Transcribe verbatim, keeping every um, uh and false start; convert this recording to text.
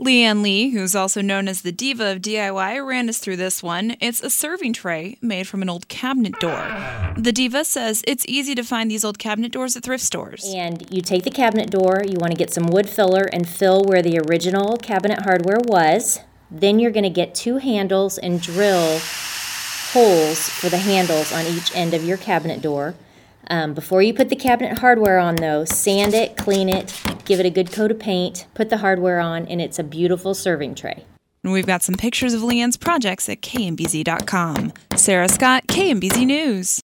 Leanne Lee, who's also known as the diva of D I Y, ran us through this one. It's a serving tray made from an old cabinet door. The diva says it's easy to find these old cabinet doors at thrift stores. And you take the cabinet door, you want to get some wood filler and fill where the original cabinet hardware was. Then you're going to get two handles and drill holes for the handles on each end of your cabinet door. Um, before you put the cabinet hardware on, though, sand it, clean it, give it a good coat of paint, put the hardware on, and it's a beautiful serving tray. And we've got some pictures of Leanne's projects at K M B Z dot com. Sarah Scott, K M B Z News.